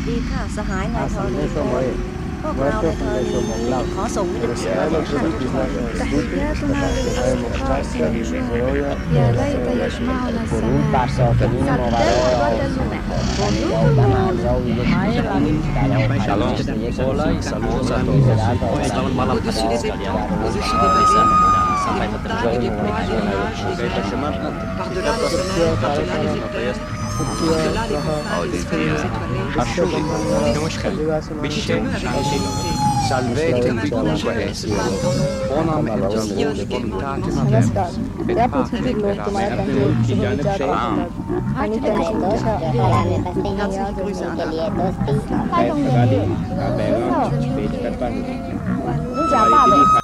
ดีค่ะสหายนายธรณีพงศ์พวกเราในธรณีนี้ขอส่งมิตรภาพแด่ท่านทุกคน تحياتنا للأصدقاء في النجوم يا ليت يجمعنا السماء Shalom, selamat malam. Au-dessus des étangs, au-dessus des vallées, des montagnes, des bois, des nuages, des mers, par-delà les sommets, par-delà les éclairs, par-delà les montagnes, les feuilles étoilées. Salvete qui conoscesse, bonam et voluntatis नमस्कार et क्या पूछने के लोग तुम्हारा control से विचार Ini siapa, Bek?